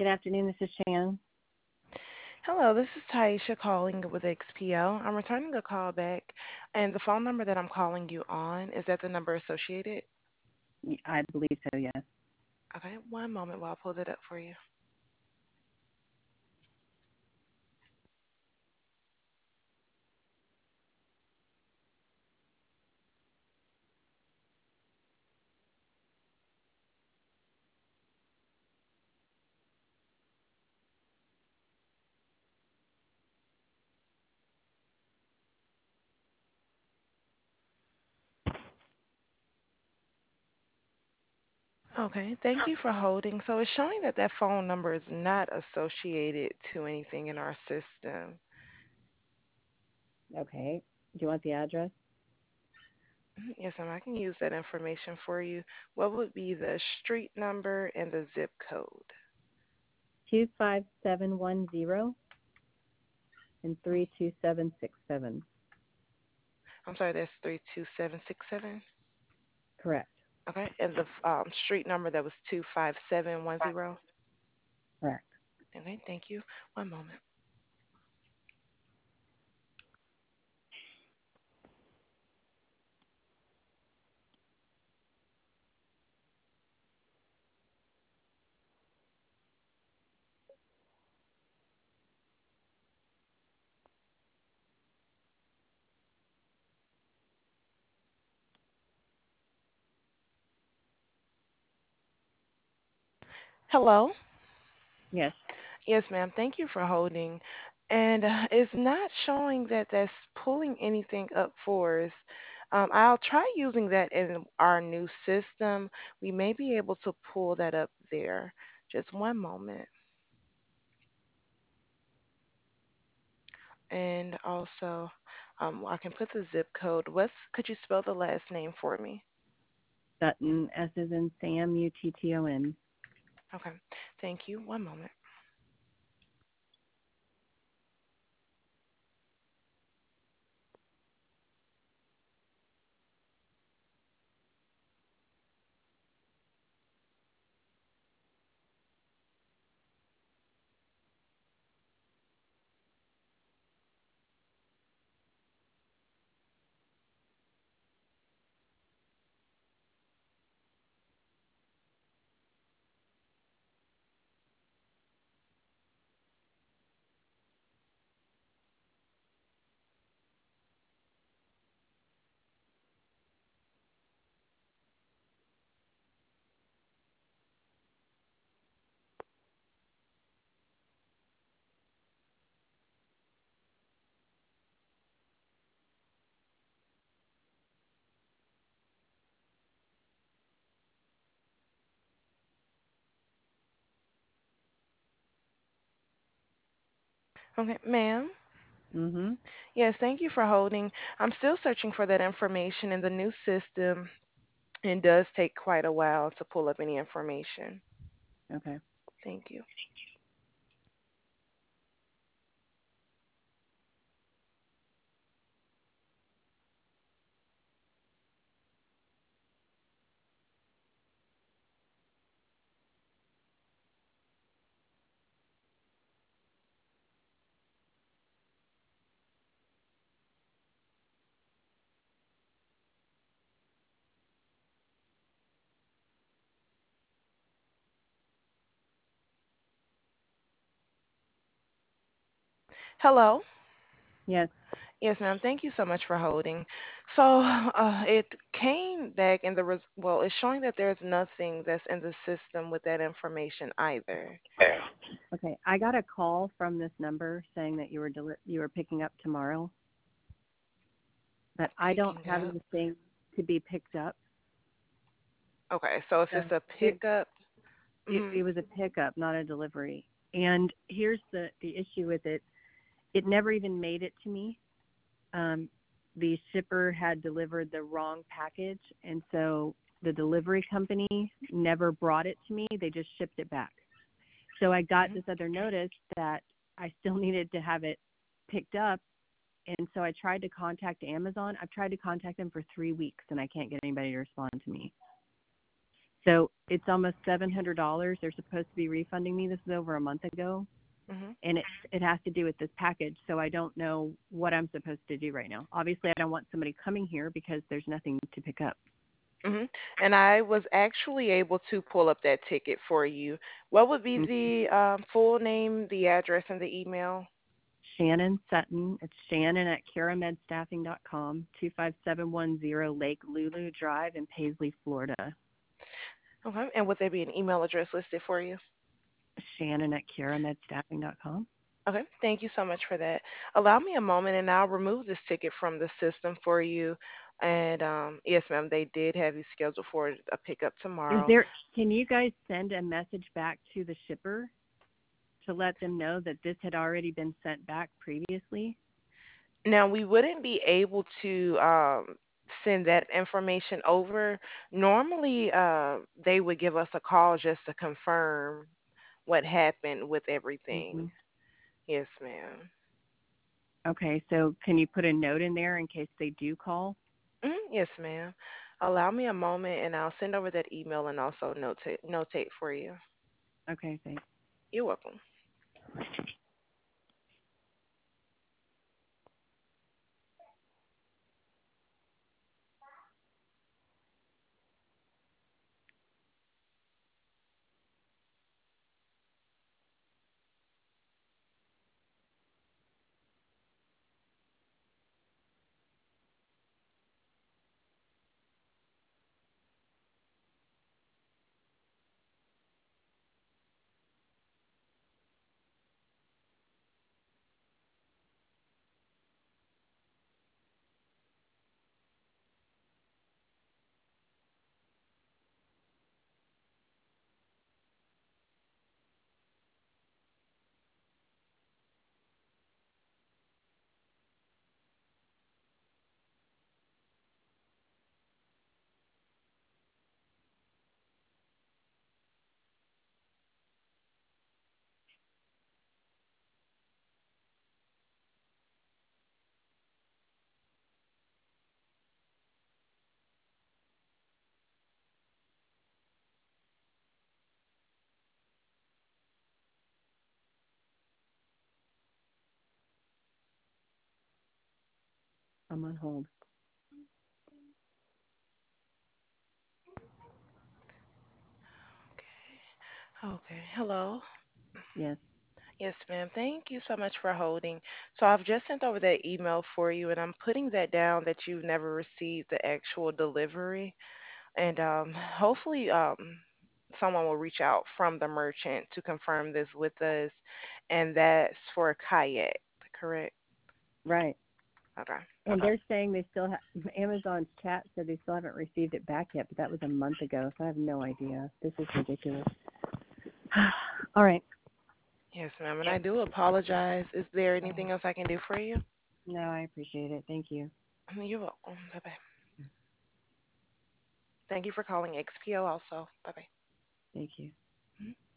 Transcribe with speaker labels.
Speaker 1: Good afternoon. This is Shan.
Speaker 2: Hello, this is Taisha calling with XPL. I'm returning a call back, and the phone number that I'm calling you on, is that the number associated?
Speaker 1: I believe so, yes.
Speaker 2: Okay, one moment while I pull that up for you. Okay, thank you for holding. So it's showing that that phone number is not associated to anything in our system.
Speaker 1: Okay. Do you want the address?
Speaker 2: Yes, ma'am, I can use that information for you. What would be the street number and the zip code?
Speaker 1: 25710 and 32767.
Speaker 2: I'm sorry, that's 32767.
Speaker 1: Correct.
Speaker 2: Okay, and the street number that was 25710.
Speaker 1: Correct.
Speaker 2: Okay, thank you. One moment. Hello?
Speaker 1: Yes.
Speaker 2: Yes, ma'am. Thank you for holding. And it's not showing that that's pulling anything up for us. I'll try using that in our new system. We may be able to pull that up there. Just one moment. And also, I can put the zip code. Could you spell the last name for me?
Speaker 1: Sutton, S is in Sam, Utton.
Speaker 2: Okay. Thank you. One moment. Okay, ma'am.
Speaker 1: Mm-hmm.
Speaker 2: Yes, thank you for holding. I'm still searching for that information in the new system. It does take quite a while to pull up any information.
Speaker 1: Okay.
Speaker 2: Thank you. Hello.
Speaker 1: Yes.
Speaker 2: Yes, ma'am. Thank you so much for holding. So, it came back in well, it's showing that there's nothing that's in the system with that information either.
Speaker 1: Okay. I got a call from this number saying that you were picking up tomorrow, but I don't
Speaker 2: Picking
Speaker 1: have
Speaker 2: up.
Speaker 1: anything to be picked up.
Speaker 2: Okay, so if
Speaker 1: So
Speaker 2: it's a
Speaker 1: it,
Speaker 2: pickup,
Speaker 1: it,
Speaker 2: hmm
Speaker 1: it was a pickup, not a delivery. And here's the issue with it. It never even made it to me. um, the shipper had delivered the wrong package, and so the delivery company never brought it to me. They just shipped it back. So I got
Speaker 2: hmm
Speaker 1: this other notice that I still needed to have it picked up, and so I tried to contact Amazon. I've tried to contact them for 3 weeks, and I can't get anybody to respond to me. So it's almost $700. They're supposed to be refunding me. This is over a month ago,
Speaker 2: Mhm.
Speaker 1: and it has to do with this package. So I don't know what I'm supposed to do right now. Obviously, I don't want somebody coming here because there's nothing to pick up.
Speaker 2: Mhm. And I was actually able to pull up that ticket for you. What would be
Speaker 1: Mm.
Speaker 2: the full name, the address, and the email?
Speaker 1: Shannon Sutton. It's Shannon at CaraMedStaffing.com, 25710 Lake Lulu Drive in Paisley, Florida.
Speaker 2: Okay. And would there be an email address listed for you?
Speaker 1: Shannon at CaraMedStaffing.com.
Speaker 2: Okay. Thank you so much for that. Allow me a moment, and I'll remove this ticket from the system for you. And yes, ma'am, they did have you scheduled for a pickup
Speaker 1: Is
Speaker 2: tomorrow.
Speaker 1: there? Can you guys send a message back to the shipper to let them know that this had already been sent back previously?
Speaker 2: Now, we wouldn't be able to send that information over. Normally, they would give us a call just to confirm what happened with
Speaker 1: Hmm.
Speaker 2: everything. Yes, ma'am.
Speaker 1: Okay, so can you put a note in there in case they do call?
Speaker 2: Yes, ma'am. Allow me a moment, and I'll send over that email and also notate for you.
Speaker 1: Okay, thanks.
Speaker 2: You're welcome.
Speaker 1: I'm on hold.
Speaker 2: Okay. Hello.
Speaker 1: Yes.
Speaker 2: Yes, ma'am. Thank you so much for holding. So I've just sent over that email for you, and I'm putting that down that you've never received the actual delivery. And hopefully, someone will reach out from the merchant to confirm this with us. And that's for a kayak, correct?
Speaker 1: Right.
Speaker 2: Okay.
Speaker 1: And they're saying they still have Amazon's chat said they still haven't received it back yet, but that was a month ago, so I have no idea. This is ridiculous. All right.
Speaker 2: Yes, ma'am. And I do apologize. Is there
Speaker 1: Oh,
Speaker 2: anything else I can do for you?
Speaker 1: no, I appreciate it. Thank you.
Speaker 2: You're welcome. Bye bye. Thank you for calling XPO also. Bye bye.
Speaker 1: Thank you.